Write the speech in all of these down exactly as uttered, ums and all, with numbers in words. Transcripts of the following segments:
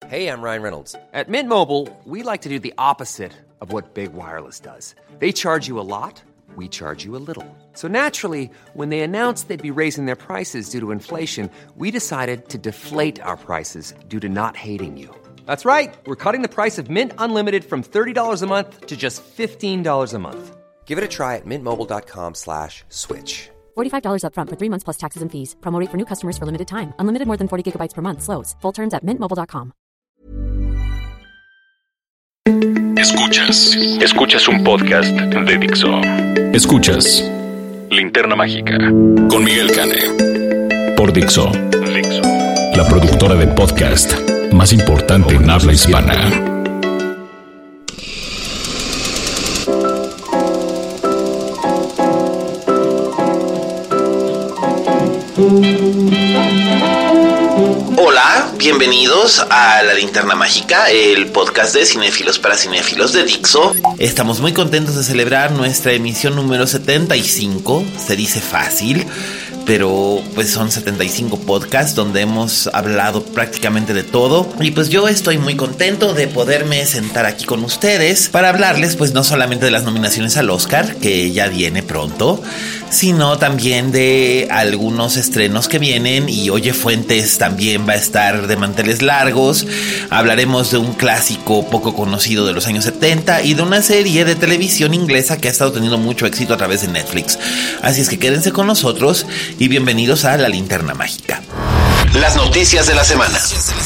Hey, I'm Ryan Reynolds. At Mint Mobile, we like to do the opposite of what Big Wireless does. They charge you a lot, we charge you a little. So naturally, when they announced they'd be raising their prices due to inflation, we decided to deflate our prices due to not hating you. That's right. We're cutting the price of Mint Unlimited from thirty dollars a month to just fifteen dollars a month. Give it a try at mintmobile.com slash switch. forty-five dollars up front for three months plus taxes and fees. Promo rate for new customers for limited time. Unlimited more than forty gigabytes per month. Slows full terms at mint mobile dot com. Escuchas. Escuchas un podcast de Dixo. Escuchas Linterna Mágica con Miguel Cane por Dixo. Dixo, la productora de podcast más importante en habla hispana. Hola, bienvenidos a La Linterna Mágica, el podcast de cinéfilos para cinéfilos de Dixo. Estamos muy contentos de celebrar nuestra emisión número setenta y cinco, se dice fácil, pero pues son setenta y cinco podcasts donde hemos hablado prácticamente de todo. Y pues yo estoy muy contento de poderme sentar aquí con ustedes para hablarles pues no solamente de las nominaciones al Oscar, que ya viene pronto, sino también de algunos estrenos que vienen. Y Oye Fuentes también va a estar de manteles largos. Hablaremos de un clásico poco conocido de los años setenta y de una serie de televisión inglesa que ha estado teniendo mucho éxito a través de Netflix. Así es que quédense con nosotros y bienvenidos a La Linterna Mágica. Las noticias de la semana.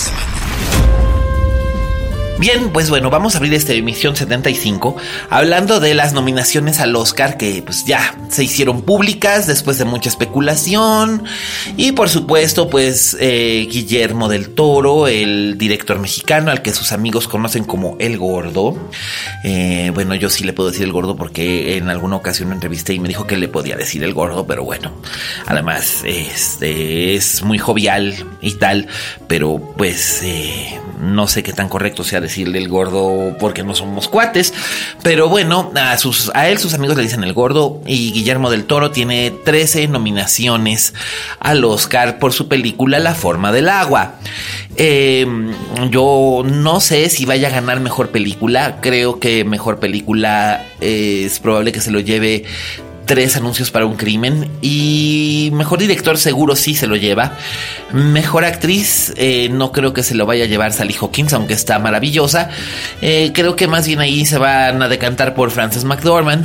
Bien, pues bueno, vamos a abrir esta emisión setenta y cinco hablando de las nominaciones al Oscar que pues ya se hicieron públicas después de mucha especulación. Y por supuesto pues eh, Guillermo del Toro, el director mexicano al que sus amigos conocen como El Gordo. Eh, bueno, yo sí le puedo decir El Gordo porque en alguna ocasión lo entrevisté y me dijo que le podía decir El Gordo, pero bueno, además este, es muy jovial y tal, pero pues eh, no sé qué tan correcto sea decirle El Gordo porque no somos cuates, pero bueno, a, sus, a él sus amigos le dicen El Gordo. Y Guillermo del Toro tiene trece nominaciones al Oscar por su película La Forma del Agua. Eh, yo no sé si vaya a ganar mejor película. Creo que mejor película eh, es probable que se lo lleve Tres anuncios para un crimen. Y mejor director seguro sí se lo lleva. Mejor actriz eh, no creo que se lo vaya a llevar Sally Hawkins, aunque está maravillosa. eh, Creo que más bien ahí se van a decantar por Frances McDormand.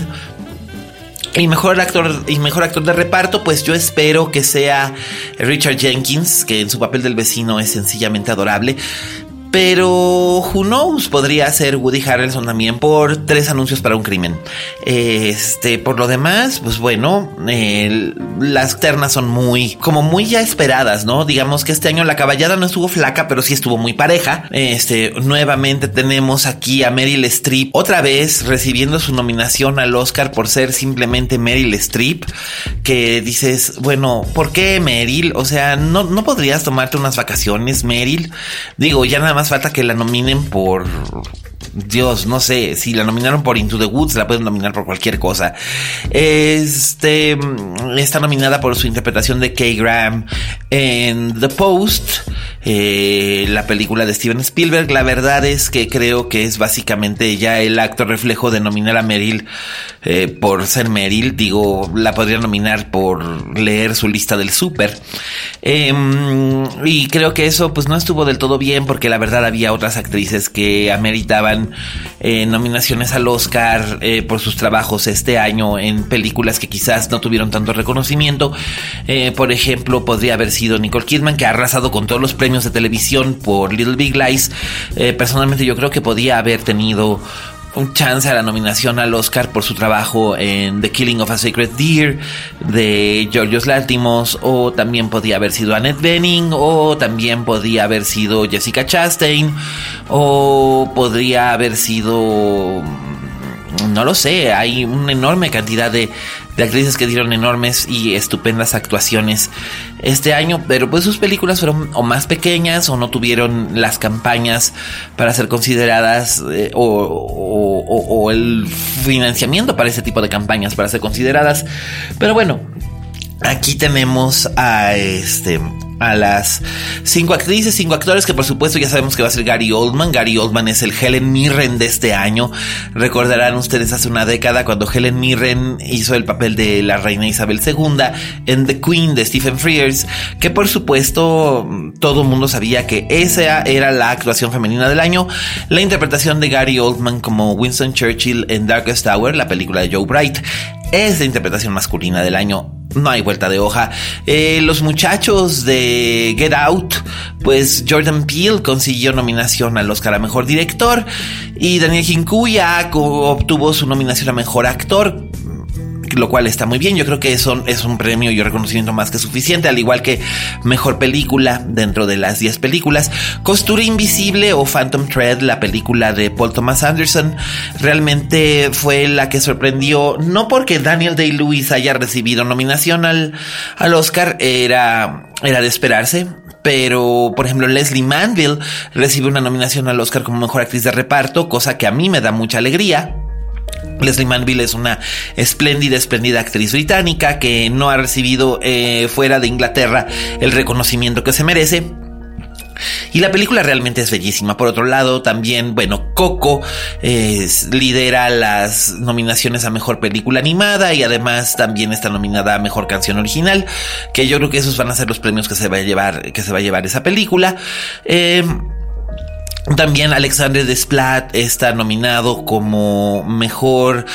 Y mejor actor y mejor actor de reparto, pues yo espero que sea Richard Jenkins, que en su papel del vecino es sencillamente adorable. Pero who knows, podría ser Woody Harrelson también por Tres anuncios para un crimen. Este, por lo demás, pues bueno, eh, las ternas son muy, como muy ya esperadas, ¿no? Digamos que este año la caballada no estuvo flaca, pero sí estuvo muy pareja. Este, nuevamente tenemos aquí a Meryl Streep, otra vez recibiendo su nominación al Oscar por ser simplemente Meryl Streep. Que dices, bueno, ¿por qué Meryl? O sea, ¿no, no podrías tomarte unas vacaciones, Meryl? Digo, ya nada más falta que la nominen por... Dios, no sé, si la nominaron por Into the Woods, la pueden nominar por cualquier cosa. Este, está nominada por su interpretación de Kay Graham en The Post, eh, la película de Steven Spielberg. La verdad es que creo que es básicamente ya el acto reflejo de nominar a Meryl eh, por ser Meryl. Digo, la podría nominar por leer su lista del súper. Eh, y creo que eso pues no estuvo del todo bien, porque la verdad había otras actrices que ameritaban Eh, nominaciones al Oscar eh, por sus trabajos este año en películas que quizás no tuvieron tanto reconocimiento. Eh, por ejemplo, podría haber sido Nicole Kidman, que ha arrasado con todos los premios de televisión por Little Big Lies. Eh, personalmente yo creo que podía haber tenido un chance a la nominación al Oscar por su trabajo en The Killing of a Sacred Deer de Yorgos Lanthimos, o también podía haber sido Annette Bening, o también podía haber sido Jessica Chastain, o podría haber sido... no lo sé, hay una enorme cantidad de, de actrices que dieron enormes y estupendas actuaciones este año, pero pues sus películas fueron o más pequeñas o no tuvieron las campañas para ser consideradas eh, o, o, o, o el financiamiento para ese tipo de campañas para ser consideradas. Pero bueno, aquí tenemos a este a las cinco actrices, cinco actores que por supuesto ya sabemos que va a ser Gary Oldman. Gary Oldman es el Helen Mirren de este año. Recordarán ustedes hace una década cuando Helen Mirren hizo el papel de la reina Isabel segunda en The Queen de Stephen Frears, que por supuesto todo el mundo sabía que esa era la actuación femenina del año. La interpretación de Gary Oldman como Winston Churchill en Darkest Hour, la película de Joe Bright, es la interpretación masculina del año. No hay vuelta de hoja. Eh, los muchachos de Get Out, pues Jordan Peele consiguió nominación al Oscar a Mejor Director y Daniel Kaluuya obtuvo su nominación a Mejor Actor, lo cual está muy bien. Yo creo que eso es un premio y un reconocimiento más que suficiente, al igual que Mejor Película dentro de las diez películas. Costura Invisible o Phantom Thread, la película de Paul Thomas Anderson, realmente fue la que sorprendió, no porque Daniel Day-Lewis haya recibido nominación al, al Oscar, era, era de esperarse. Pero, por ejemplo, Leslie Manville recibe una nominación al Oscar como Mejor Actriz de Reparto, cosa que a mí me da mucha alegría. Leslie Manville es una espléndida, espléndida actriz británica que no ha recibido eh, fuera de Inglaterra el reconocimiento que se merece. Y la película realmente es bellísima. Por otro lado, también, bueno, Coco eh, lidera las nominaciones a Mejor Película Animada y además también está nominada a Mejor Canción Original, que yo creo que esos van a ser los premios que se va a llevar, que se va a llevar esa película. Eh... También Alexandre Desplat está nominado como mejor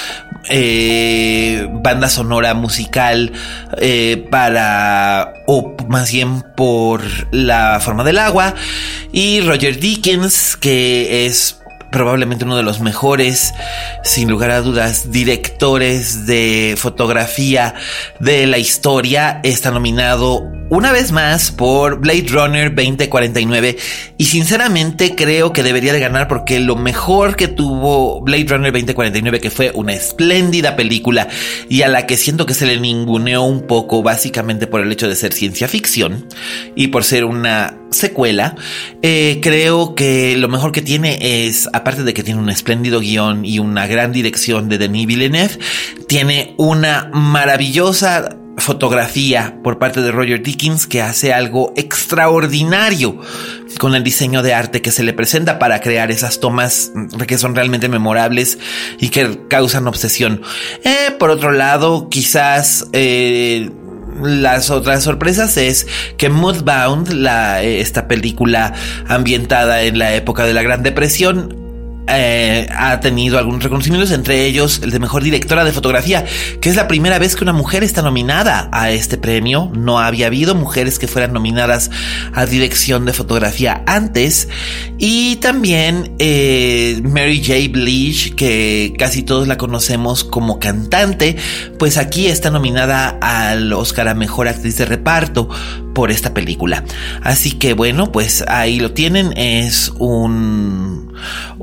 eh, banda sonora musical eh, para, o más bien por La Forma del Agua. Y Roger Deakins, que es probablemente uno de los mejores, sin lugar a dudas, directores de fotografía de la historia, está nominado una vez más por Blade Runner veinte cuarenta y nueve y sinceramente creo que debería de ganar porque lo mejor que tuvo Blade Runner veinte cuarenta y nueve, que fue una espléndida película y a la que siento que se le ninguneó un poco básicamente por el hecho de ser ciencia ficción y por ser una secuela, eh, creo que lo mejor que tiene es, aparte de que tiene un espléndido guión y una gran dirección de Denis Villeneuve, tiene una maravillosa fotografía por parte de Roger Deakins que hace algo extraordinario con el diseño de arte que se le presenta para crear esas tomas que son realmente memorables y que causan obsesión. Eh, por otro lado, quizás eh, las otras sorpresas es que Mudbound, la, esta película ambientada en la época de la Gran Depresión, Eh, ha tenido algunos reconocimientos, entre ellos el de Mejor Directora de Fotografía, que es la primera vez que una mujer está nominada a este premio. No había habido mujeres que fueran nominadas a dirección de fotografía antes. Y también eh, Mary J. Blige, que casi todos la conocemos como cantante, pues aquí está nominada al Oscar a Mejor Actriz de Reparto por esta película. Así que bueno, pues ahí lo tienen. Es un,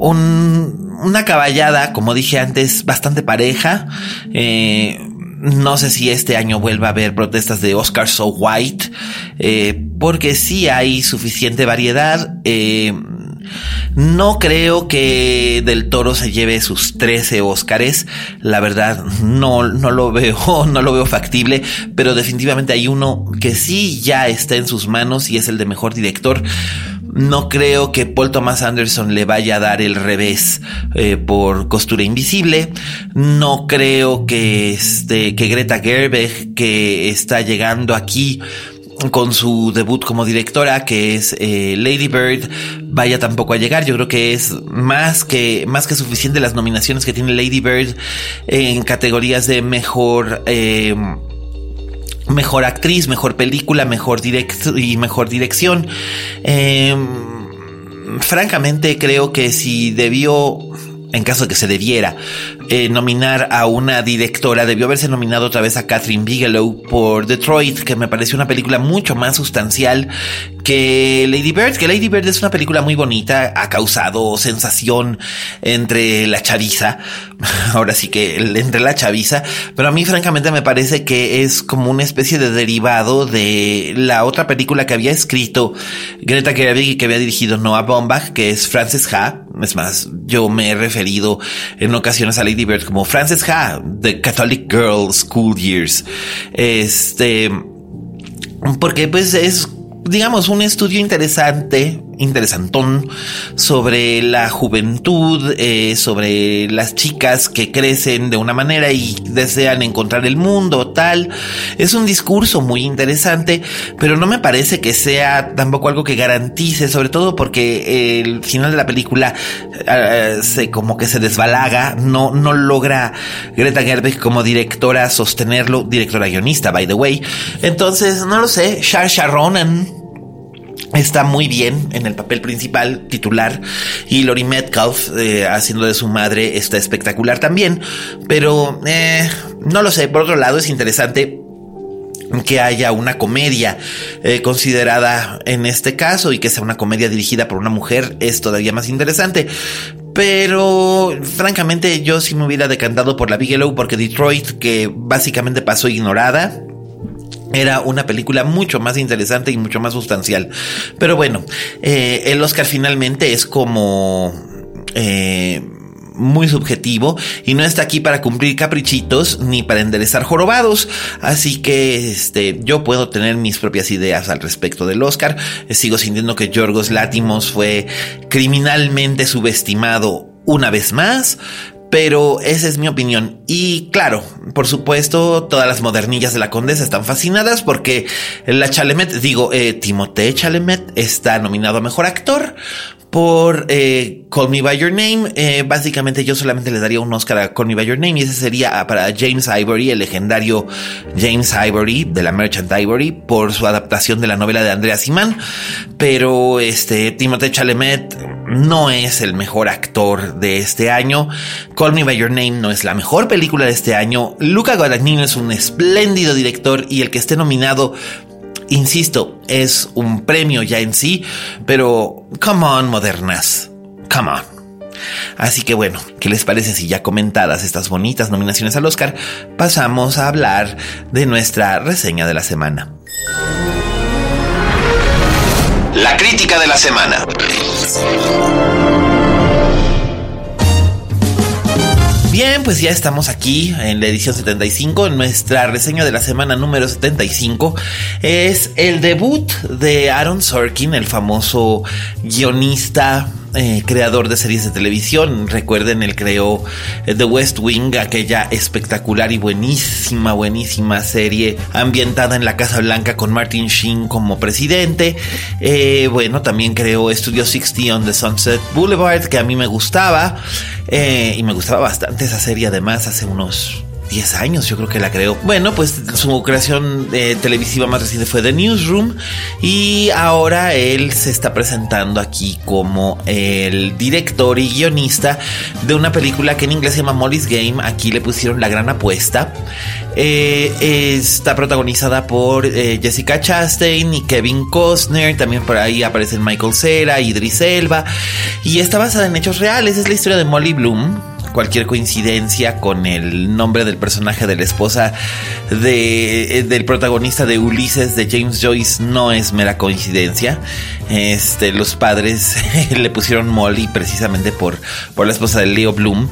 un una caballada, como dije antes, bastante pareja. Eh, no sé si este año vuelva a haber protestas de Oscar So White, eh, porque sí hay suficiente variedad. Eh, No creo que Del Toro se lleve sus trece Óscares. La verdad, no, no lo veo, no lo veo factible, pero definitivamente hay uno que sí ya está en sus manos y es el de Mejor Director. No creo que Paul Thomas Anderson le vaya a dar el revés eh, por Costura Invisible. No creo que este, que Greta Gerwig, que está llegando aquí con su debut como directora, que es eh, Lady Bird, vaya tampoco a llegar. Yo creo que es más que más que suficiente las nominaciones que tiene Lady Bird en categorías de mejor eh, mejor actriz, mejor película, mejor direct y mejor dirección. Eh, francamente creo que si debió, en caso de que se debiera eh, nominar a una directora, debió haberse nominado otra vez a Catherine Bigelow por Detroit, que me pareció una película mucho más sustancial que Lady Bird, que Lady Bird es una película muy bonita, ha causado sensación entre la chaviza, ahora sí que entre la chaviza, pero a mí francamente me parece que es como una especie de derivado de la otra película que había escrito Greta Gerwig y que había dirigido Noah Baumbach, que es Frances Ha, Es más, yo me he referido en ocasiones a Lady Bird como Frances Ha, The Catholic Girl School Years. Este, porque pues es, digamos, un estudio interesante, interesantón sobre la juventud, eh, sobre las chicas que crecen de una manera y desean encontrar el mundo, tal. Es un discurso muy interesante, pero no me parece que sea tampoco algo que garantice, sobre todo porque el final de la película uh, se como que se desbalaga, no, no logra Greta Gerwig como directora sostenerlo, directora guionista, by the way. Entonces, no lo sé, Saoirse Ronan está muy bien en el papel principal, titular, y Laurie Metcalf, eh, haciendo de su madre, está espectacular también, pero eh, no lo sé. Por otro lado, es interesante que haya una comedia eh, considerada en este caso, y que sea una comedia dirigida por una mujer es todavía más interesante. Pero francamente yo sí me hubiera decantado por la Bigelow, porque Detroit, que básicamente pasó ignorada, era una película mucho más interesante y mucho más sustancial. Pero bueno, eh, el Oscar finalmente es como eh, muy subjetivo y no está aquí para cumplir caprichitos ni para enderezar jorobados. Así que este, yo puedo tener mis propias ideas al respecto del Oscar. Sigo sintiendo que Yorgos Lanthimos fue criminalmente subestimado una vez más, pero esa es mi opinión. Y claro, por supuesto, todas las modernillas de la Condesa están fascinadas porque la Chalamet, digo, eh, Timothée Chalamet está nominado a Mejor Actor por eh, Call Me By Your Name. Eh, básicamente yo solamente le daría un Oscar a Call Me By Your Name, y ese sería para James Ivory, el legendario James Ivory de la Merchant Ivory, por su adaptación de la novela de Andrea Simán. Pero este Timothée Chalamet no es el mejor actor de este año. Call Me By Your Name no es la mejor película de este año. Luca Guadagnino es un espléndido director, y el que esté nominado, insisto, es un premio ya en sí, pero come on, modernas, come on. Así que bueno, ¿qué les parece si ya comentadas estas bonitas nominaciones al Oscar, pasamos a hablar de nuestra reseña de la semana? La crítica de la semana. Bien, pues ya estamos aquí en la edición setenta y cinco. Nuestra reseña de la semana número setenta y cinco es el debut de Aaron Sorkin, el famoso guionista, eh, creador de series de televisión. Recuerden, él creó The West Wing, aquella espectacular y buenísima, buenísima serie ambientada en la Casa Blanca con Martin Sheen como presidente. Eh, bueno, también creó Studio sesenta on the Sunset Boulevard, que a mí me gustaba. Eh, y me gustaba bastante esa serie, además, hace unos diez años yo creo que la creó. Bueno, pues su creación eh, televisiva más reciente fue The Newsroom, y ahora él se está presentando aquí como el director y guionista de una película que en inglés se llama Molly's Game. Aquí le pusieron La Gran Apuesta. Eh, está protagonizada por eh, Jessica Chastain y Kevin Costner. También por ahí aparecen Michael Cera, Idris Elba, y está basada en hechos reales. Es la historia de Molly Bloom. Cualquier coincidencia con el nombre del personaje de la esposa de, del protagonista de Ulises de James Joyce no es mera coincidencia. Este, los padres le pusieron Molly precisamente por, por la esposa de Leo Bloom.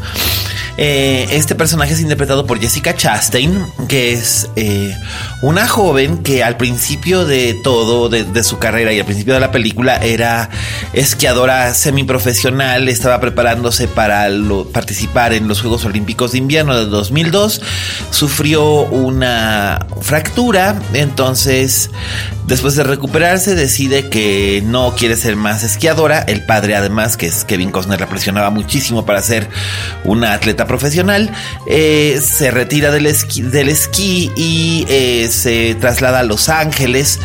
Eh, este personaje es interpretado por Jessica Chastain, que es eh, una joven que al principio de todo, de, de su carrera y al principio de la película, era esquiadora semiprofesional. Estaba preparándose para lo, participar en los Juegos Olímpicos de Invierno de dos mil dos. Sufrió una fractura, entonces después de recuperarse decide que no quiere ser más esquiadora. El padre, además, que es Kevin Costner, la presionaba muchísimo para ser una atleta profesional. Eh, se retira del esquí, del esquí y eh, se traslada a Los Ángeles,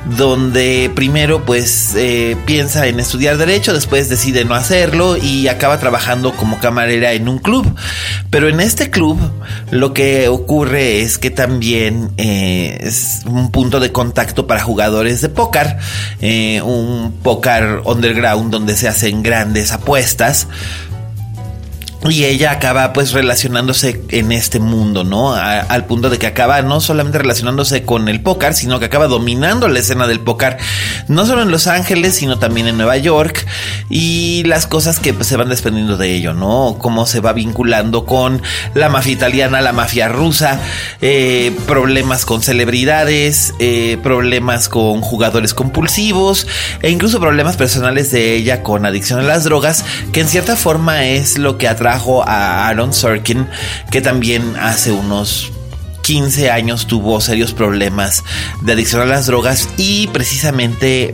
donde primero pues eh, piensa en estudiar derecho, después decide no hacerlo y acaba trabajando como camarera en un club. Pero en este club lo que ocurre es que también eh, es un punto de contacto para jugadores de póker, eh, un póker underground donde se hacen grandes apuestas. Y ella acaba pues relacionándose en este mundo, ¿no? A, al punto de que acaba no solamente relacionándose con el póker, sino que acaba dominando la escena del póker, no solo en Los Ángeles, sino también en Nueva York, y las cosas que pues, se van desprendiendo de ello, ¿no? Cómo se va vinculando con la mafia italiana, la mafia rusa, eh, problemas con celebridades, eh, problemas con jugadores compulsivos, e incluso problemas personales de ella con adicción a las drogas, que en cierta forma es lo que atrae a Aaron Sorkin, que también hace unos quince años tuvo serios problemas de adicción a las drogas, y precisamente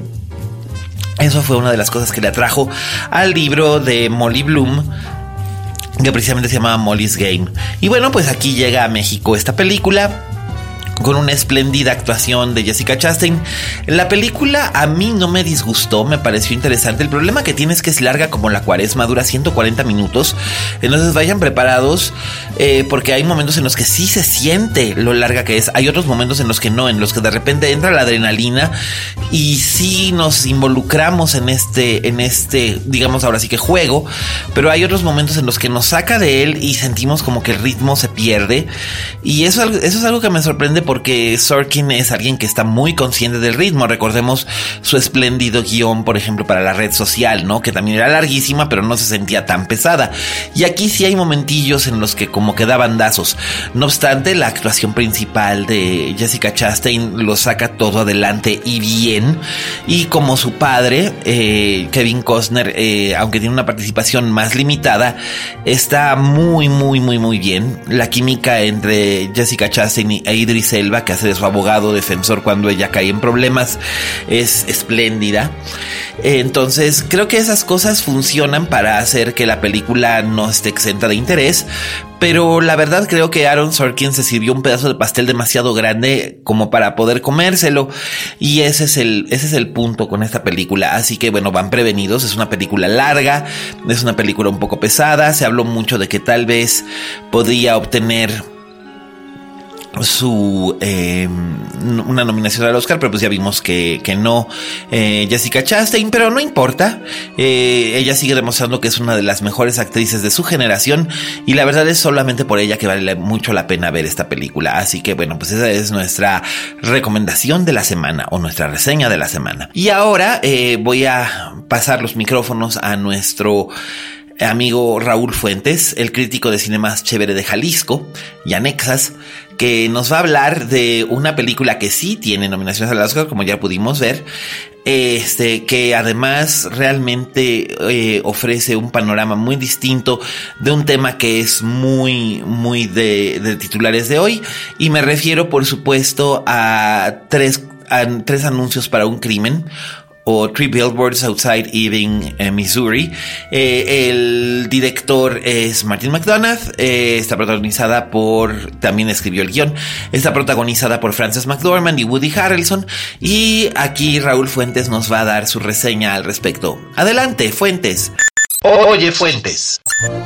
eso fue una de las cosas que le atrajo al libro de Molly Bloom, que precisamente se llamaba Molly's Game. Y bueno, pues aquí llega a México esta película con una espléndida actuación de Jessica Chastain. La película a mí no me disgustó, me pareció interesante. El problema que tiene es que es larga como la cuaresma, dura ciento cuarenta minutos. Entonces vayan preparados, eh, porque hay momentos en los que sí se siente lo larga que es. Hay otros momentos en los que no, en los que de repente entra la adrenalina y sí nos involucramos en este, en este, digamos ahora sí que juego. Pero hay otros momentos en los que nos saca de él y sentimos como que el ritmo se pierde. Y eso, eso es algo que me sorprende, porque Sorkin es alguien que está muy consciente del ritmo. Recordemos su espléndido guión, por ejemplo, para La Red Social, ¿no? Que también era larguísima, pero no se sentía tan pesada. Y aquí sí hay momentillos en los que como que da bandazos. No obstante, la actuación principal de Jessica Chastain lo saca todo adelante y bien. Y como su padre, eh, Kevin Costner, eh, aunque tiene una participación más limitada, está muy, muy, muy, muy bien. La química entre Jessica Chastain e Idris Elba, que hace de su abogado defensor cuando ella cae en problemas, es espléndida. Entonces creo que esas cosas funcionan para hacer que la película no esté exenta de interés, pero la verdad creo que Aaron Sorkin se sirvió un pedazo de pastel demasiado grande como para poder comérselo, y ese es el, ese es el punto con esta película. Así que bueno, van prevenidos. Es una película larga, es una película un poco pesada. Se habló mucho de que tal vez podría obtener su eh, una nominación al Oscar, pero pues ya vimos que, que no, eh, Jessica Chastain, pero no importa. eh, ella sigue demostrando que es una de las mejores actrices de su generación, y la verdad es solamente por ella que vale mucho la pena ver esta película. Así que bueno, pues esa es nuestra recomendación de la semana, o nuestra reseña de la semana. Y ahora eh, voy a pasar los micrófonos a nuestro amigo Raúl Fuentes, el crítico de cine más chévere de Jalisco y anexas, que nos va a hablar de una película que sí tiene nominaciones al Oscar, como ya pudimos ver, este, que además realmente eh, ofrece un panorama muy distinto de un tema que es muy, muy de, de titulares de hoy. Y me refiero, por supuesto, a tres, a tres anuncios para un crimen, o Three Billboards Outside Ebbing, eh, Missouri. Eh, el director es Martin McDonagh. Eh, está protagonizada por, también escribió el guión, está protagonizada por Frances McDormand y Woody Harrelson. Y aquí Raúl Fuentes nos va a dar su reseña al respecto. Adelante, Fuentes. Oye, Fuentes.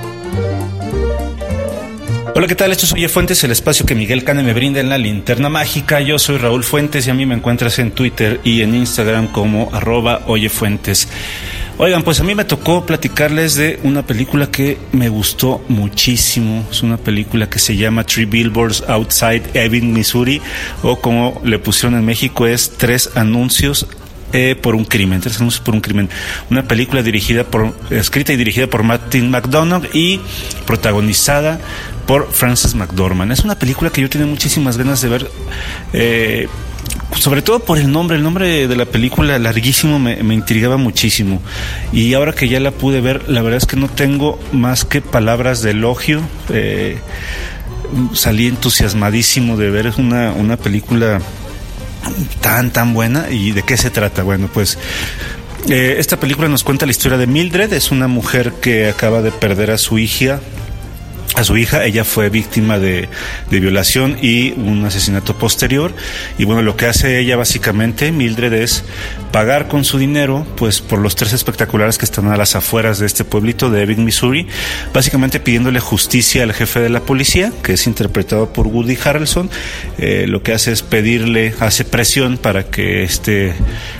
Hola, ¿qué tal? Esto es Oye Fuentes, el espacio que Miguel Cane me brinda en la linterna mágica. Yo soy Raúl Fuentes y a mí me encuentras en Twitter y en Instagram como arroba Oye Fuentes. Oigan, pues a mí me tocó platicarles de una película que me gustó muchísimo. Es una película que se llama Three Billboards Outside Ebbing, Missouri, o como le pusieron en México es Tres Anuncios Eh, por un crimen, tres anuncios por un crimen. Una película dirigida por, escrita y dirigida por Martin McDonagh y protagonizada por Frances McDormand. Es una película que yo tenía muchísimas ganas de ver, eh, sobre todo por el nombre. El nombre de la película, larguísimo, me, me intrigaba muchísimo. Y ahora que ya la pude ver, la verdad es que no tengo más que palabras de elogio. Eh, salí entusiasmadísimo de ver una, una película tan tan buena. ¿Y de qué se trata? Bueno, pues eh, esta película nos cuenta la historia de Mildred. Es una mujer que acaba de perder a su hija a su hija. Ella fue víctima de, de violación y un asesinato posterior, y bueno, lo que hace ella básicamente, Mildred, es pagar con su dinero pues por los tres espectaculares que están a las afueras de este pueblito de Ebbing, Missouri, básicamente pidiéndole justicia al jefe de la policía, que es interpretado por Woody Harrelson. Eh, lo que hace es pedirle, hace presión para que este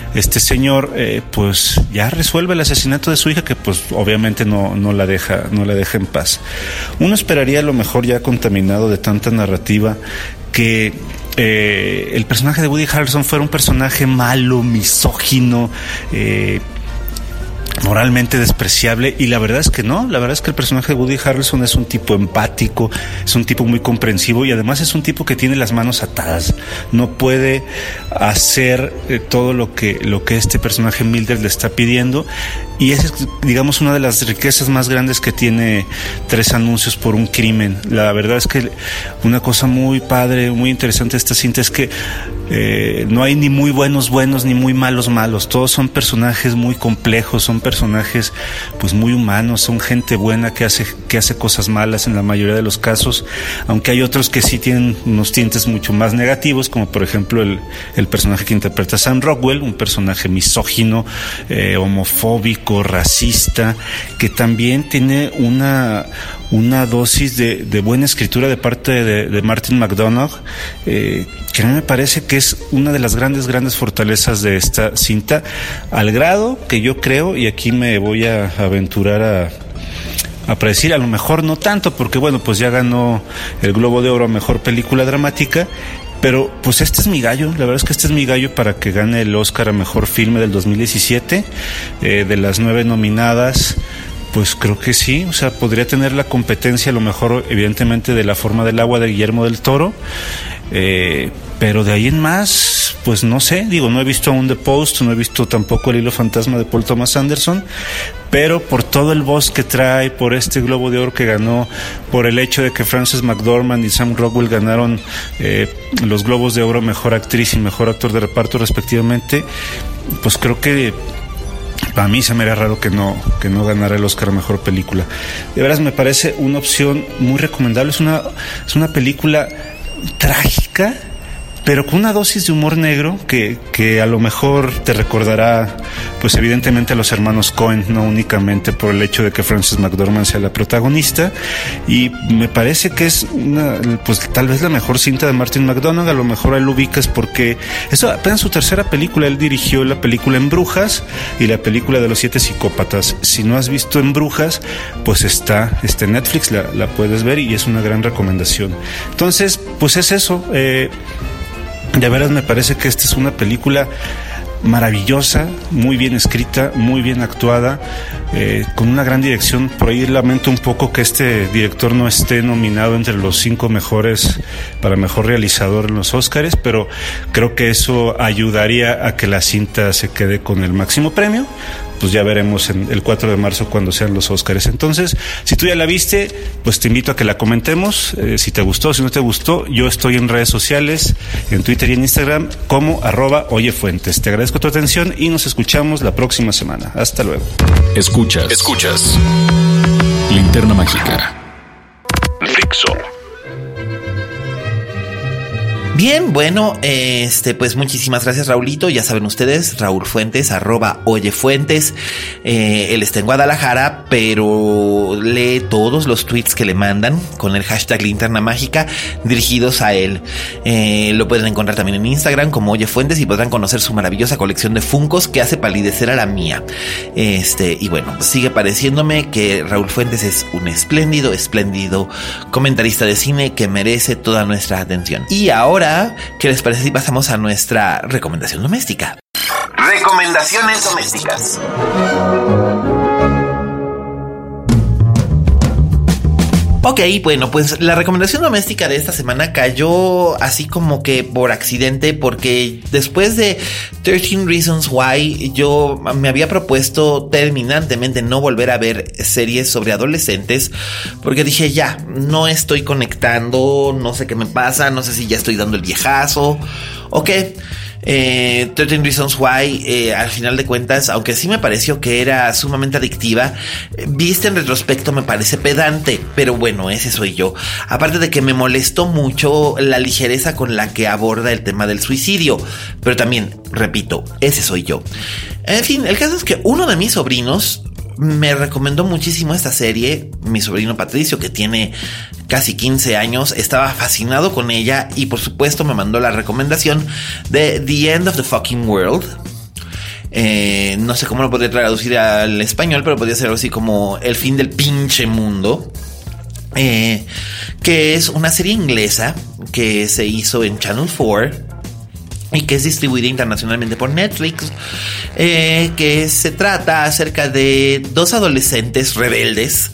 este señor eh, pues ya resuelve el asesinato de su hija, que pues obviamente no, no la deja, no la deja en paz. Uno esperaría, a lo mejor ya contaminado de tanta narrativa, que eh, el personaje de Woody Harrelson fuera un personaje malo, misógino, eh, moralmente despreciable, y la verdad es que no, la verdad es que el personaje de Woody Harrelson es un tipo empático, es un tipo muy comprensivo, y además es un tipo que tiene las manos atadas, no puede hacer eh, todo lo que, lo que este personaje Mildred le está pidiendo, y esa es, digamos, una de las riquezas más grandes que tiene Tres anuncios por un crimen. La verdad es que una cosa muy padre, muy interesante de esta cinta es que eh, no hay ni muy buenos buenos ni muy malos malos, todos son personajes muy complejos, son personajes pues muy humanos, son gente buena que hace, que hace cosas malas en la mayoría de los casos, aunque hay otros que sí tienen unos tintes mucho más negativos, como por ejemplo el, el personaje que interpreta Sam Rockwell, un personaje misógino, eh, homofóbico, racista, que también tiene una, una dosis de, de buena escritura de parte de, de Martin McDonagh, eh, que a mí me parece que es una de las grandes, grandes fortalezas de esta cinta, al grado que yo creo, y aquí me voy a aventurar a a predecir, a lo mejor no tanto, porque bueno, pues ya ganó el Globo de Oro a Mejor Película Dramática, pero pues este es mi gallo, la verdad es que este es mi gallo para que gane el Oscar a Mejor Filme del dos mil diecisiete, eh, de las nueve nominadas, pues creo que sí, o sea, podría tener la competencia a lo mejor evidentemente de La Forma del Agua de Guillermo del Toro, eh, pero de ahí en más, pues no sé, digo, no he visto aún The Post, no he visto tampoco El Hilo Fantasma de Paul Thomas Anderson, pero por todo el buzz que trae, por este Globo de Oro que ganó, por el hecho de que Frances McDormand y Sam Rockwell ganaron eh, los Globos de Oro Mejor Actriz y Mejor Actor de Reparto respectivamente, pues creo que para mí se me haría raro que no, que no ganara el Oscar a Mejor Película. De veras me parece una opción muy recomendable, es una, es una película trágica, pero con una dosis de humor negro que, que a lo mejor te recordará, pues evidentemente a los hermanos Coen, no únicamente por el hecho de que Frances McDormand sea la protagonista, y me parece que es una, pues tal vez la mejor cinta de Martin McDonagh. A lo mejor él lo ubicas porque es apenas su tercera película. Él dirigió la película En Brujas y la película de los siete psicópatas. Si no has visto En Brujas, pues está, está en Netflix, la, la puedes ver y es una gran recomendación. Entonces, pues es eso, eh de veras me parece que esta es una película maravillosa, muy bien escrita, muy bien actuada, eh, con una gran dirección. Por ahí lamento un poco que este director no esté nominado entre los cinco mejores para mejor realizador en los Óscares, pero creo que eso ayudaría a que la cinta se quede con el máximo premio. Pues ya veremos en el cuatro de marzo cuando sean los Óscares. Entonces, si tú ya la viste, pues te invito a que la comentemos, eh, si te gustó, si no te gustó. Yo estoy en redes sociales, en Twitter y en Instagram, como arroba oyefuentes. Te agradezco tu atención y nos escuchamos la próxima semana. Hasta luego. Escuchas, escuchas Linterna Mágica. Dixo. Bien, bueno, este, pues muchísimas gracias, Raulito. Ya saben ustedes, Raúl Fuentes, arroba Oyefuentes. Eh, él está en Guadalajara, pero lee todos los tweets que le mandan con el hashtag Linterna Mágica dirigidos a él. Eh, lo pueden encontrar también en Instagram como Oyefuentes y podrán conocer su maravillosa colección de Funkos que hace palidecer a la mía. Este, y bueno, sigue pareciéndome que Raúl Fuentes es un espléndido, espléndido comentarista de cine que merece toda nuestra atención. Y ahora, ¿qué les parece si pasamos a nuestra recomendación doméstica? Recomendaciones domésticas. Ok, bueno, pues la recomendación doméstica de esta semana cayó así como que por accidente, porque después de trece Reasons Why yo me había propuesto terminantemente no volver a ver series sobre adolescentes, porque dije ya, no estoy conectando, no sé qué me pasa, no sé si ya estoy dando el viejazo, ok. Eh, trece Reasons Why, eh, al final de cuentas, aunque sí me pareció que era sumamente adictiva, eh, vista en retrospecto me parece pedante, pero bueno, ese soy yo. Aparte de que me molestó mucho la ligereza con la que aborda el tema del suicidio, pero también, repito, ese soy yo. En fin, el caso es que uno de mis sobrinos me recomendó muchísimo esta serie. Mi sobrino Patricio, que tiene casi quince años, estaba fascinado con ella y por supuesto me mandó la recomendación de The End of the Fucking World. Eh, no sé cómo lo podría traducir al español, pero podría ser algo así como El fin del pinche mundo. Eh, que es una serie inglesa que se hizo en Channel cuatro y que es distribuida internacionalmente por Netflix, eh, que se trata acerca de dos adolescentes rebeldes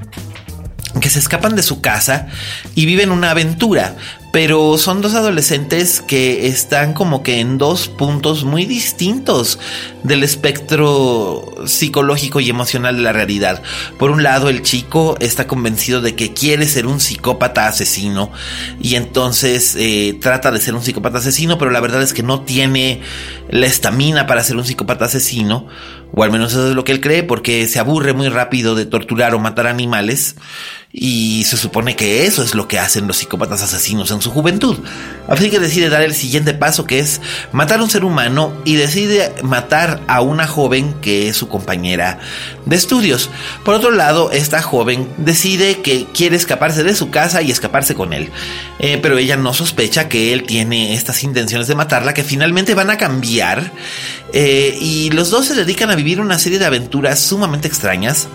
que se escapan de su casa y viven una aventura. Pero son dos adolescentes que están como que en dos puntos muy distintos del espectro psicológico y emocional de la realidad. Por un lado, el chico está convencido de que quiere ser un psicópata asesino y entonces eh, trata de ser un psicópata asesino, pero la verdad es que no tiene la estamina para ser un psicópata asesino, o al menos eso es lo que él cree, porque se aburre muy rápido de torturar o matar animales. Y se supone que eso es lo que hacen los psicópatas asesinos en su juventud. Así que decide dar el siguiente paso, que es matar a un ser humano, y decide matar a una joven que es su compañera de estudios. Por otro lado, esta joven decide que quiere escaparse de su casa y escaparse con él. Eh, pero ella no sospecha que él tiene estas intenciones de matarla, que finalmente van a cambiar. Eh, y los dos se dedican a vivir una serie de aventuras sumamente extrañas.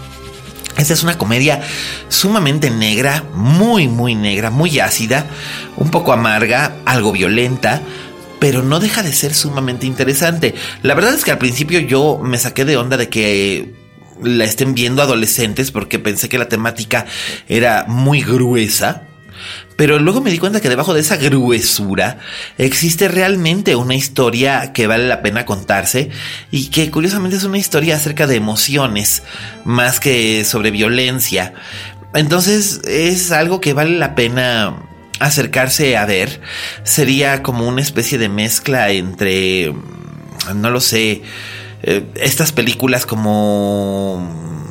Esta es una comedia sumamente negra, muy muy negra, muy ácida, un poco amarga, algo violenta, pero no deja de ser sumamente interesante. La verdad es que al principio yo me saqué de onda de que la estén viendo adolescentes, porque pensé que la temática era muy gruesa. Pero luego me di cuenta que debajo de esa gruesura existe realmente una historia que vale la pena contarse, y que curiosamente es una historia acerca de emociones más que sobre violencia. Entonces es algo que vale la pena acercarse a ver. Sería como una especie de mezcla entre, no lo sé, estas películas como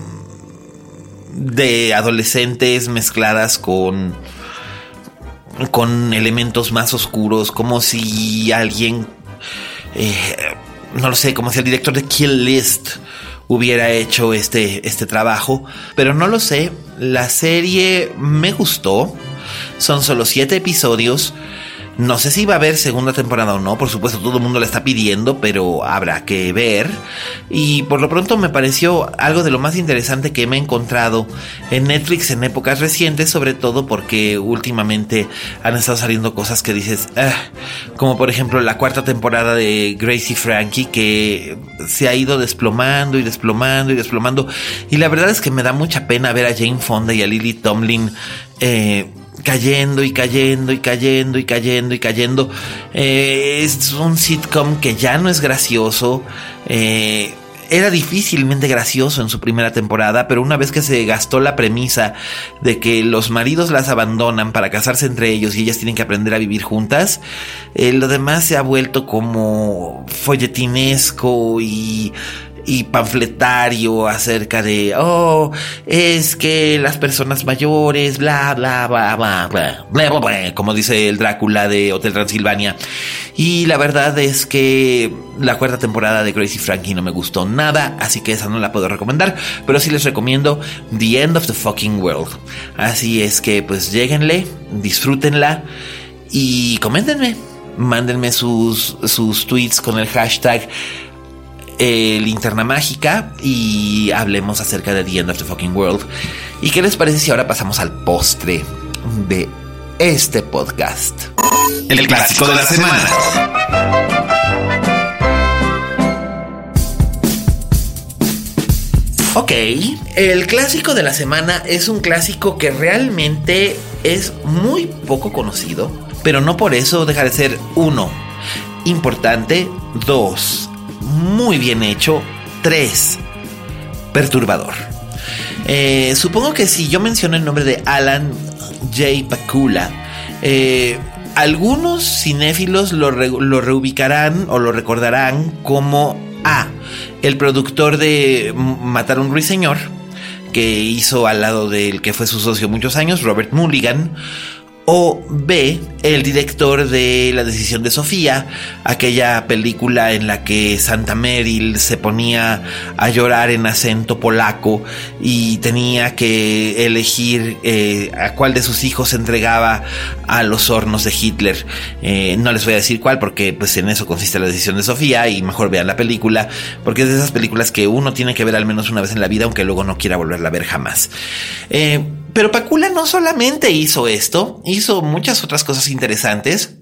de adolescentes mezcladas con con elementos más oscuros, como si alguien, eh, no lo sé, como si el director de Kill List hubiera hecho este, este trabajo, pero no lo sé. La serie me gustó, son solo siete episodios. No sé si va a haber segunda temporada o no, por supuesto todo el mundo la está pidiendo, pero habrá que ver. Y por lo pronto me pareció algo de lo más interesante que me he encontrado en Netflix en épocas recientes, sobre todo porque últimamente han estado saliendo cosas que dices, ah, como por ejemplo la cuarta temporada de Grace y Frankie, que se ha ido desplomando y desplomando y desplomando. Y la verdad es que me da mucha pena ver a Jane Fonda y a Lily Tomlin eh, cayendo y cayendo y cayendo y cayendo y cayendo. Eh, es un sitcom que ya no es gracioso. Eh, era difícilmente gracioso en su primera temporada, pero una vez que se gastó la premisa de que los maridos las abandonan para casarse entre ellos y ellas tienen que aprender a vivir juntas, eh, lo demás se ha vuelto como folletinesco y... y panfletario acerca de, oh, es que las personas mayores, bla, bla, bla, bla, bla, bla, bla, bla, como dice el Drácula de Hotel Transilvania. Y la verdad es que la cuarta temporada de Grace y Frankie no me gustó nada, así que esa no la puedo recomendar, pero sí les recomiendo The End of the Fucking World. Así es que pues lléguenle, disfrútenla y coméntenme, mándenme sus, sus tweets con el hashtag Eh, Linterna Mágica y hablemos acerca de The End of the Fucking World. ¿Y qué les parece si ahora pasamos al postre de este podcast? El clásico de la semana. Ok, el clásico de la semana es un clásico que realmente es muy poco conocido, pero no por eso deja de ser, uno, importante, dos, muy bien hecho, tres, perturbador. Eh, supongo que si yo menciono el nombre de Alan J. Pakula, eh, algunos cinéfilos lo, re, lo reubicarán o lo recordarán como A, el productor de Matar a un ruiseñor, que hizo al lado del que fue su socio muchos años, Robert Mulligan, O B, el director de La decisión de Sofía, aquella película en la que Santa Meryl se ponía a llorar en acento polaco y tenía que elegir eh, a cuál de sus hijos se entregaba a los hornos de Hitler. Eh, no les voy a decir cuál, porque pues en eso consiste La decisión de Sofía, y mejor vean la película, porque es de esas películas que uno tiene que ver al menos una vez en la vida, aunque luego no quiera volverla a ver jamás. Eh, pero Pakula no solamente hizo esto, hizo muchas otras cosas interesantes,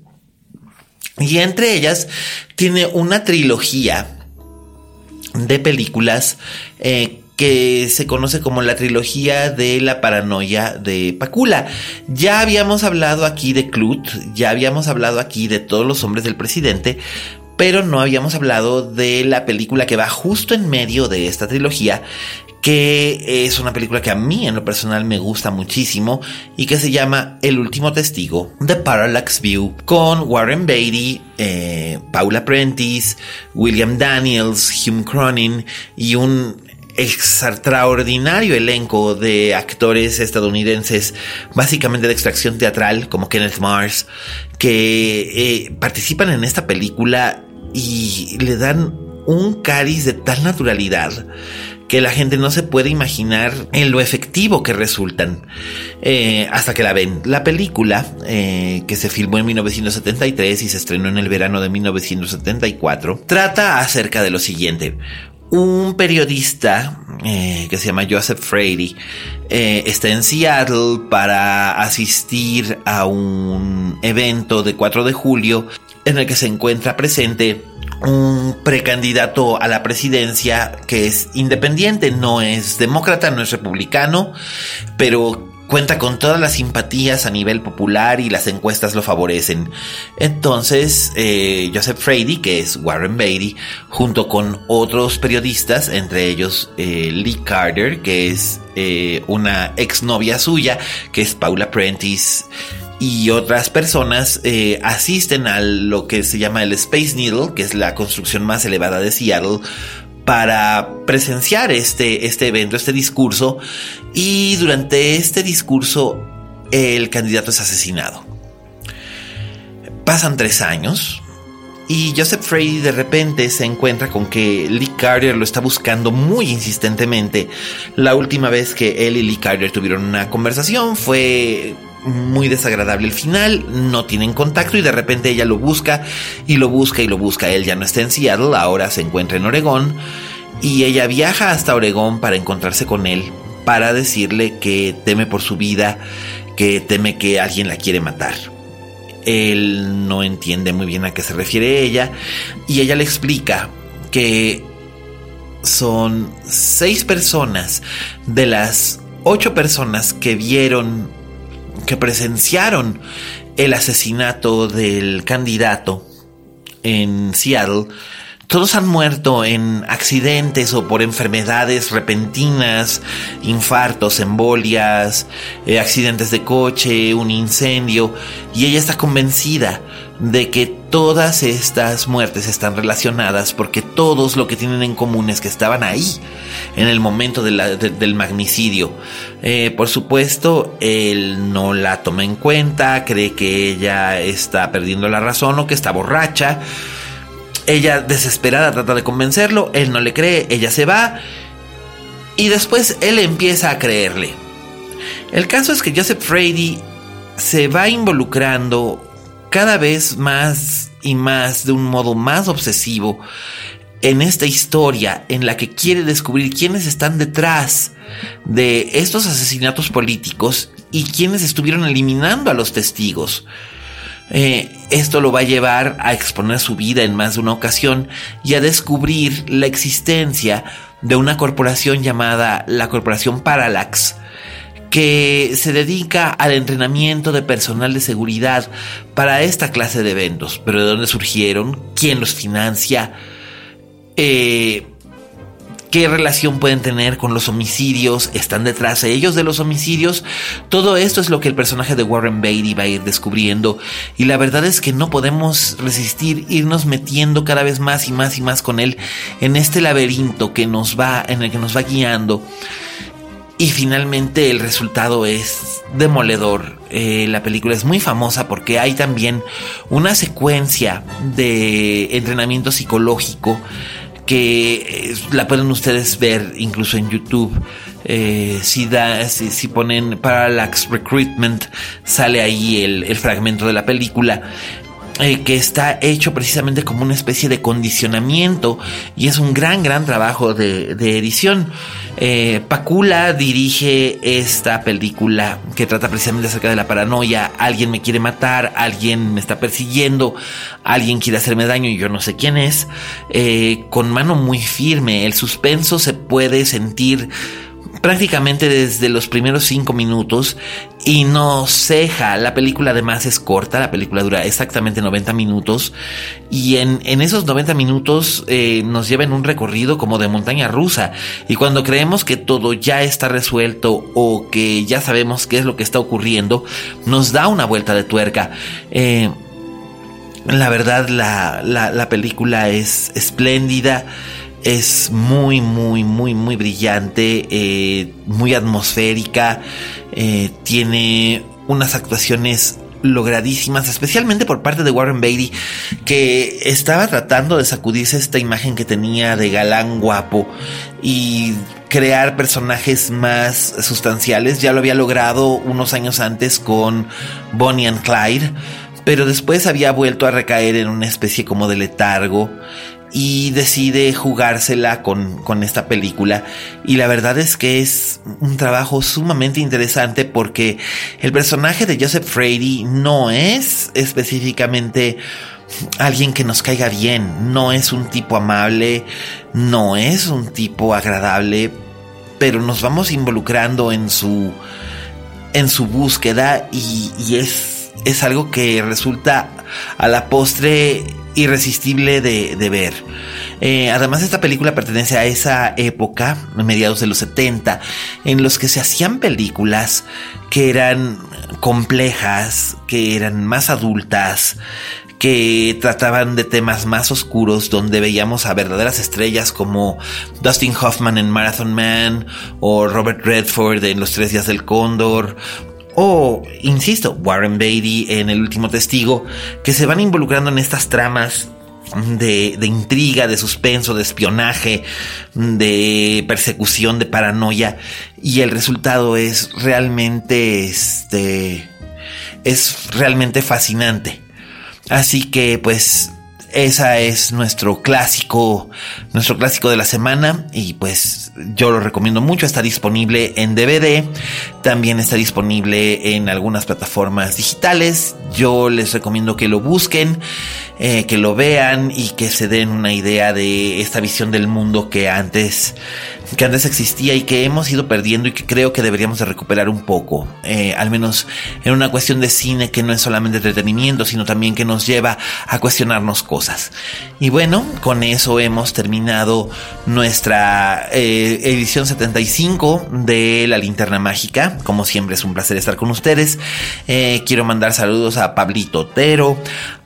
y entre ellas tiene una trilogía de películas eh, que se conoce como la trilogía de la paranoia de Pakula. Ya habíamos hablado aquí de Clut, ya habíamos hablado aquí de Todos los hombres del presidente, pero no habíamos hablado de la película que va justo en medio de esta trilogía, que es una película que a mí en lo personal me gusta muchísimo y que se llama El último testigo, The Parallax View, con Warren Beatty, eh, Paula Prentice, William Daniels, Hume Cronyn y un extraordinario elenco de actores estadounidenses, básicamente de extracción teatral, como Kenneth Mars, que eh, participan en esta película y le dan un cariz de tal naturalidad que la gente no se puede imaginar en lo efectivo que resultan eh, hasta que la ven. La película, eh, que se filmó en mil novecientos setenta y tres y se estrenó en el verano de mil novecientos setenta y cuatro, trata acerca de lo siguiente. Un periodista eh, que se llama Joseph Frady eh, está en Seattle para asistir a un evento de cuatro de julio en el que se encuentra presente un precandidato a la presidencia que es independiente, no es demócrata, no es republicano, pero cuenta con todas las simpatías a nivel popular y las encuestas lo favorecen. Entonces, eh, Joseph Frady, que es Warren Beatty, junto con otros periodistas, entre ellos eh, Lee Carter, que es eh, una exnovia suya, que es Paula Prentice, y otras personas eh, asisten a lo que se llama el Space Needle, que es la construcción más elevada de Seattle, para presenciar este, este evento, este discurso, y durante este discurso el candidato es asesinado. Pasan tres años y Joseph Frady de repente se encuentra con que Lee Carter lo está buscando muy insistentemente. La última vez que él y Lee Carter tuvieron una conversación fue muy desagradable el final, no tienen contacto y de repente ella lo busca y lo busca y lo busca. Él ya no está en Seattle, ahora se encuentra en Oregón y ella viaja hasta Oregón para encontrarse con él, para decirle que teme por su vida, que teme que alguien la quiere matar. Él no entiende muy bien a qué se refiere ella y ella le explica que son seis personas de las ocho personas que vieron, que presenciaron el asesinato del candidato en Seattle. Todos han muerto en accidentes o por enfermedades repentinas, infartos, embolias, eh, accidentes de coche, un incendio, y ella está convencida de que todas estas muertes están relacionadas porque todos lo que tienen en común es que estaban ahí en el momento de la, de, del magnicidio. Eh, por supuesto, él no la toma en cuenta, cree que ella está perdiendo la razón o que está borracha. Ella, desesperada, trata de convencerlo, él no le cree, ella se va y después él empieza a creerle. El caso es que Joseph Frady se va involucrando cada vez más y más, de un modo más obsesivo, en esta historia en la que quiere descubrir quiénes están detrás de estos asesinatos políticos y quiénes estuvieron eliminando a los testigos. Eh, esto lo va a llevar a exponer su vida en más de una ocasión y a descubrir la existencia de una corporación llamada la Corporación Parallax, que se dedica al entrenamiento de personal de seguridad para esta clase de eventos. Pero ¿de dónde surgieron? ¿Quién los financia? Eh, ¿Qué relación pueden tener con los homicidios? ¿Están detrás de ellos de los homicidios? Todo esto es lo que el personaje de Warren Beatty va a ir descubriendo, y la verdad es que no podemos resistir irnos metiendo cada vez más y más y más con él en este laberinto que nos va, en el que nos va guiando. y finalmente el resultado es demoledor. Eh, la película es muy famosa porque hay también una secuencia de entrenamiento psicológico que eh, la pueden ustedes ver incluso en YouTube. Eh, si, da, si, si ponen Parallax Recruitment, sale ahí el, el fragmento de la película. Eh, que está hecho precisamente como una especie de condicionamiento, y es un gran, gran trabajo de, de edición. Eh, Pakula dirige esta película que trata precisamente acerca de la paranoia. Alguien me quiere matar, alguien me está persiguiendo, alguien quiere hacerme daño y yo no sé quién es. Eh, con mano muy firme, el suspenso se puede sentir prácticamente desde los primeros cinco minutos y no ceja. La película además es corta, la película dura exactamente noventa minutos y en, en esos noventa minutos eh, nos lleva en un recorrido como de montaña rusa, y cuando creemos que todo ya está resuelto o que ya sabemos qué es lo que está ocurriendo, nos da una vuelta de tuerca. Eh, la verdad la, la, la película es espléndida. Es muy, muy, muy, muy brillante, eh, muy atmosférica, eh, tiene unas actuaciones logradísimas, especialmente por parte de Warren Beatty, que estaba tratando de sacudirse esta imagen que tenía de galán guapo y crear personajes más sustanciales. Ya lo había logrado unos años antes con Bonnie and Clyde, pero después había vuelto a recaer en una especie como de letargo y decide jugársela con, con esta película. Y la verdad es que es un trabajo sumamente interesante porque el personaje de Joseph Frady no es específicamente alguien que nos caiga bien, no es un tipo amable, no es un tipo agradable, pero nos vamos involucrando en su en su búsqueda y, y es, es algo que resulta a la postre irresistible de, de ver. Eh, además, esta película pertenece a esa época, a mediados de los setenta, en los que se hacían películas que eran complejas, que eran más adultas, que trataban de temas más oscuros, donde veíamos a verdaderas estrellas como Dustin Hoffman en Marathon Man o Robert Redford en Los Tres Días del Cóndor, o, insisto, Warren Beatty en El Último Testigo, que se van involucrando en estas tramas de, de intriga, de suspenso, de espionaje, de persecución, de paranoia, y el resultado es realmente, este, es realmente fascinante. Así que, pues, esa es nuestro clásico, nuestro clásico de la semana, y pues yo lo recomiendo mucho. Está disponible en D V D, también está disponible en algunas plataformas digitales. Yo les recomiendo que lo busquen, eh, que lo vean y que se den una idea de esta visión del mundo que antes, que antes existía y que hemos ido perdiendo y que creo que deberíamos de recuperar un poco, eh, al menos en una cuestión de cine que no es solamente entretenimiento, sino también que nos lleva a cuestionarnos cosas. Y bueno, con eso hemos terminado nuestra eh, edición setenta y cinco de La Linterna Mágica. Como siempre, es un placer estar con ustedes. Eh, quiero mandar saludos a Pablito Otero,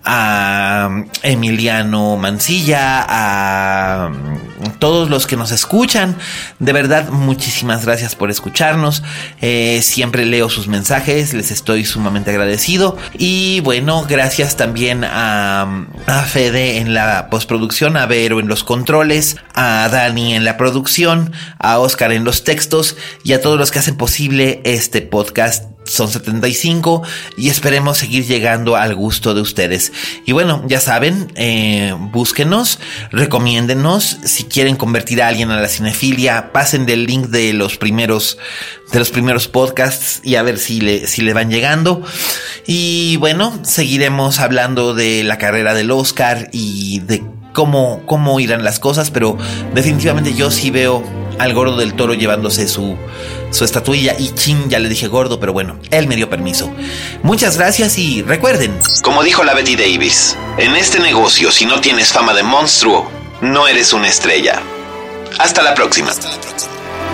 a Emiliano Mancilla, a todos los que nos escuchan. De verdad, muchísimas gracias por escucharnos. Eh, siempre leo sus mensajes, les estoy sumamente agradecido. Y bueno, gracias también a, a Fede en la postproducción, a Vero en los controles, a Dani en la producción, a Oscar en los textos y a todos los que hacen posible este podcast. Son setenta y cinco y esperemos seguir llegando al gusto de ustedes. Y bueno, ya saben, eh, búsquenos, recomiéndenos. Si quieren convertir a alguien a la cinefilia, pasen del link de los primeros de los primeros podcasts y a ver si le, si le van llegando. Y bueno, seguiremos hablando de la carrera del Oscar y de cómo, cómo irán las cosas, pero definitivamente yo sí veo al Gordo del Toro llevándose su, su estatuilla. Y chin, ya le dije gordo, pero bueno, él me dio permiso. Muchas gracias y recuerden, como dijo la Betty Davis, en este negocio, si no tienes fama de monstruo, no eres una estrella. Hasta la próxima. Hasta la próxima.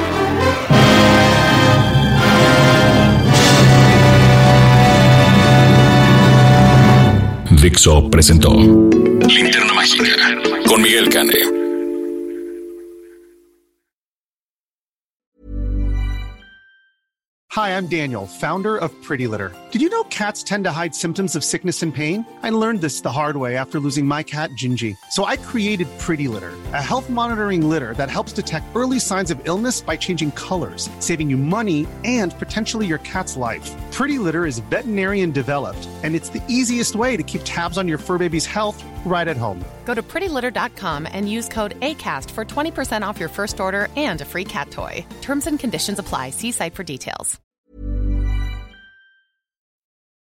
Dixo presentó Linterna Mágica con Miguel Cane. Hi, I'm Daniel, founder of Pretty Litter. Did you know cats tend to hide symptoms of sickness and pain? I learned this the hard way after losing my cat, Gingy. So I created Pretty Litter, a health monitoring litter that helps detect early signs of illness by changing colors, saving you money and potentially your cat's life. Pretty Litter is veterinarian developed, and it's the easiest way to keep tabs on your fur baby's health right at home. Go to pretty litter dot com and use code ACAST for twenty percent off your first order and a free cat toy. Terms and conditions apply. See site for details.